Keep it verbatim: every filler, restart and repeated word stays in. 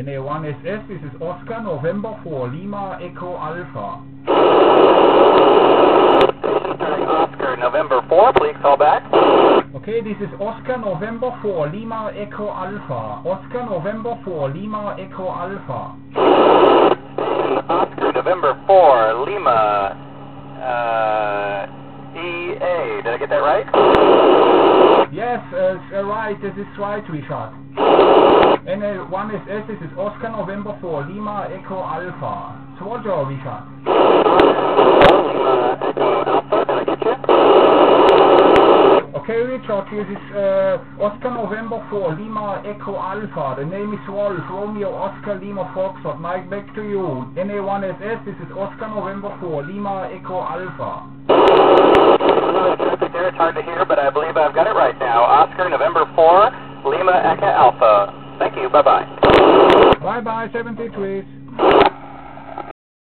N A one S S, this is Oscar November four, Lima Echo Alpha. Oscar November four, please call back. Okay, this is Oscar November four, Lima Echo Alpha. Oscar November four, Lima Echo Alpha. Oscar November four, Lima, uh, E A. Did I get that right? Yes, uh, right, this is right, Richard. N A one S S, this is Oscar November four, Lima Echo Alpha. So what's your Richard? Lima Echo Alpha, did I get you? Okay, Richard, this is uh, Oscar November four, Lima Echo Alpha. The name is Wolf, Romeo Oscar Lima Foxtrot. Mike, back to you. N A one S S, this is Oscar November four, Lima Echo Alpha. It's hard to hear, but I believe I've got it right now. Oscar November four, Lima Echo Alpha. Thank you, bye-bye. Bye-bye, seventy-three.